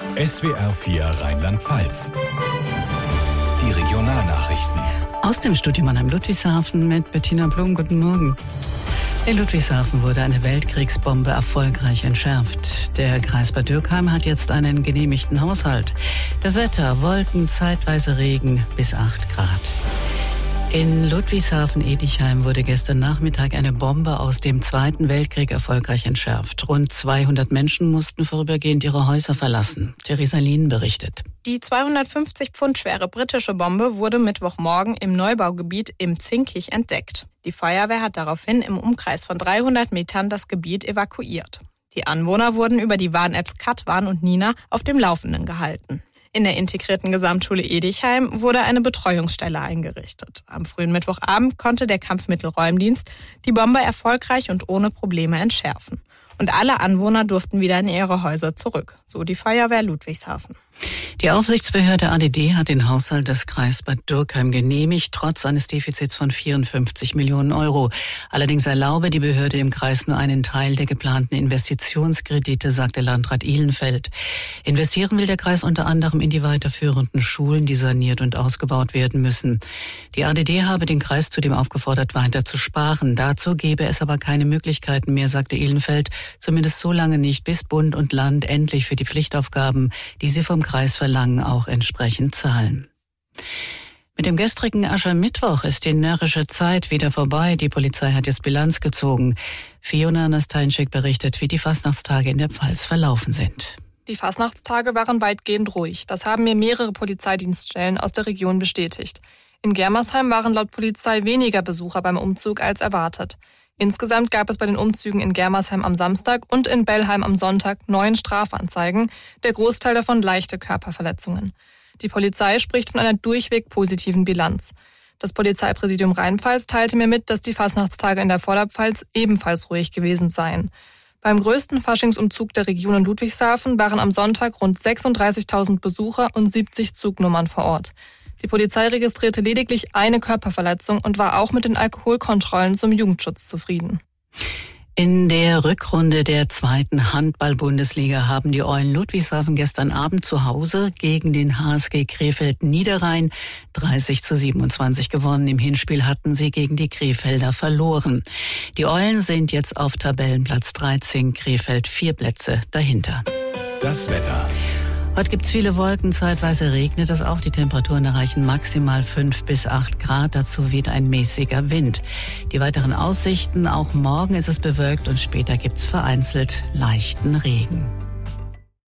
SWR 4 Rheinland-Pfalz. Die Regionalnachrichten. Aus dem Studio Mannheim-Ludwigshafen mit Bettina Blum. Guten Morgen. In Ludwigshafen wurde eine Weltkriegsbombe erfolgreich entschärft. Der Kreis Bad Dürkheim hat jetzt einen genehmigten Haushalt. Das Wetter: Wolken, zeitweise Regen bis 8 Grad. In Ludwigshafen-Edichheim wurde gestern Nachmittag eine Bombe aus dem Zweiten Weltkrieg erfolgreich entschärft. Rund 200 Menschen mussten vorübergehend ihre Häuser verlassen. Theresa Lien berichtet. Die 250 Pfund schwere britische Bombe wurde Mittwochmorgen im Neubaugebiet im Zinkich entdeckt. Die Feuerwehr hat daraufhin im Umkreis von 300 Metern das Gebiet evakuiert. Die Anwohner wurden über die Warn-Apps Katwan und Nina auf dem Laufenden gehalten. In der integrierten Gesamtschule Edichheim wurde eine Betreuungsstelle eingerichtet. Am frühen Mittwochabend konnte der Kampfmittelräumdienst die Bombe erfolgreich und ohne Probleme entschärfen. Und alle Anwohner durften wieder in ihre Häuser zurück, so die Feuerwehr Ludwigshafen. Die Aufsichtsbehörde ADD hat den Haushalt des Kreis Bad Dürkheim genehmigt, trotz eines Defizits von 54 Millionen Euro. Allerdings erlaube die Behörde im Kreis nur einen Teil der geplanten Investitionskredite, sagte Landrat Ihlenfeld. Investieren will der Kreis unter anderem in die weiterführenden Schulen, die saniert und ausgebaut werden müssen. Die ADD habe den Kreis zudem aufgefordert, weiter zu sparen. Dazu gebe es aber keine Möglichkeiten mehr, sagte Ihlenfeld, zumindest so lange nicht, bis Bund und Land endlich für die Pflichtaufgaben, die sie vom Kreis verlangen, auch entsprechend zahlen. Mit dem gestrigen Aschermittwoch ist die närrische Zeit wieder vorbei. Die Polizei hat jetzt Bilanz gezogen. Fiona Nasteinschik berichtet, wie die Fastnachtstage in der Pfalz verlaufen sind. Die Fastnachtstage waren weitgehend ruhig. Das haben mir mehrere Polizeidienststellen aus der Region bestätigt. In Germersheim waren laut Polizei weniger Besucher beim Umzug als erwartet. Insgesamt gab es bei den Umzügen in Germersheim am Samstag und in Bellheim am Sonntag 9 Strafanzeigen, der Großteil davon leichte Körperverletzungen. Die Polizei spricht von einer durchweg positiven Bilanz. Das Polizeipräsidium Rheinpfalz teilte mir mit, dass die Fastnachtstage in der Vorderpfalz ebenfalls ruhig gewesen seien. Beim größten Faschingsumzug der Region in Ludwigshafen waren am Sonntag rund 36.000 Besucher und 70 Zugnummern vor Ort. Die Polizei registrierte lediglich eine Körperverletzung und war auch mit den Alkoholkontrollen zum Jugendschutz zufrieden. In der Rückrunde der 2. Handball-Bundesliga haben die Eulen Ludwigshafen gestern Abend zu Hause gegen den HSG Krefeld-Niederrhein 30:27 gewonnen. Im Hinspiel hatten sie gegen die Krefelder verloren. Die Eulen sind jetzt auf Tabellenplatz 13, Krefeld 4 Plätze dahinter. Das Wetter. Heute gibt's viele Wolken, zeitweise regnet es auch. Die Temperaturen erreichen maximal 5 bis 8 Grad. Dazu weht ein mäßiger Wind. Die weiteren Aussichten: auch morgen ist es bewölkt und später gibt's vereinzelt leichten Regen.